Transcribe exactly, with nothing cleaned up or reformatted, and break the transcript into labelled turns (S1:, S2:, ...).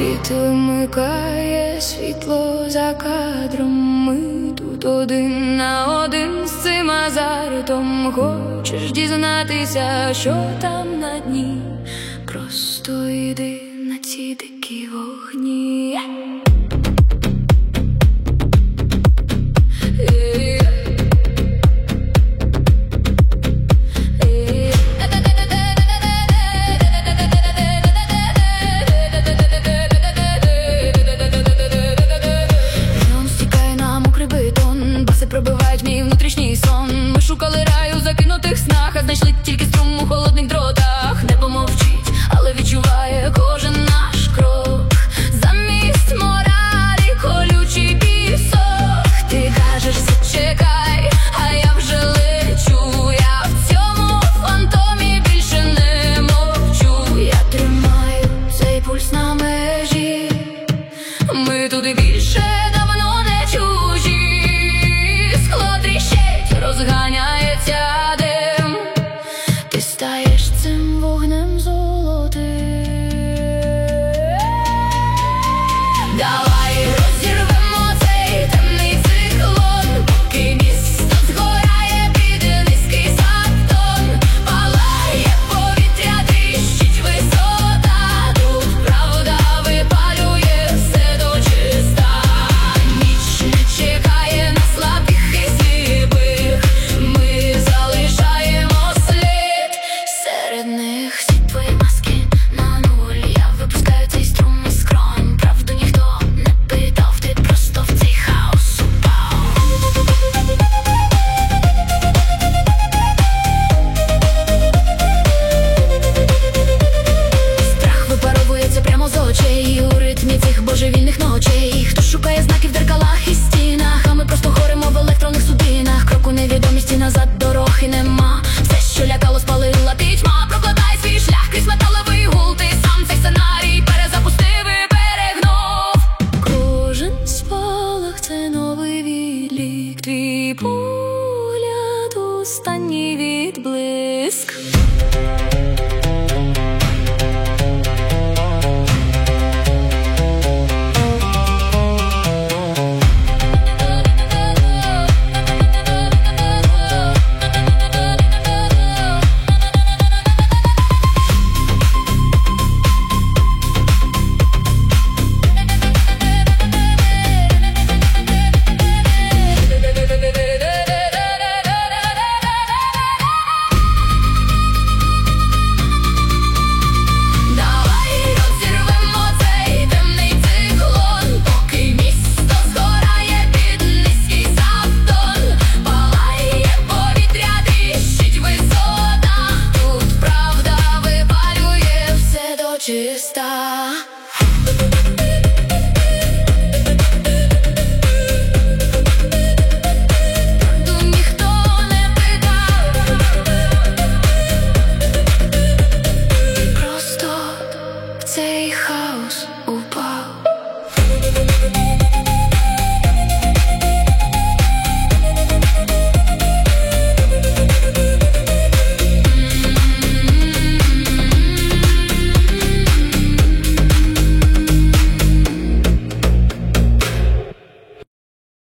S1: Світ вимикає світло за кадром. Ми тут один на один з цим азартом. Хочеш дізнатися, що там на дні? Просто йди на ці дикі вогні. Пробивають мій внутрішній сон. Ми шукали раю в закинутих снах, а знайшли тільки струм у холодних дротах. Небо мовчить, але відчуває кожен наш крок. Замість моралі колючий пісок. Ти кажеш, зачекай, а я вже лечу. Я в цьому фантомі більше не мовчу. Я тримаю цей пульс на межі. Ми туди більше давно не чужі. Розганяється дим, ти стаєш цим вогнем золотим. Давай розірвемо цей темний циклон, поки місто згорає під низький сатон. Палає повітря, тріщить висота. Тут правда випалює все дочиста. Ніч не чекає на слабких і сліпих. Ми залишаємо слід серед них. Всі твої маски на нуль. Я випускаю цей струм із скронь. Правду ніхто не питав, ти просто в цей хаос упав. Страх випаровується прямо з очей у ритмі цих божевільних ночей. Хто шукає знаки в дзеркалах і стінах, а ми просто горимо в електронних судинах. Кроку невідомості, назад дороги нема. Все, що лякало, спалила пітьма. Прокладай свій шлях крізь металевий гул. Ти сам цей сценарій перезапустив і перегнув. Кожен спалах — це новий відлік. Твій погляд — останній відблиск. Чиста.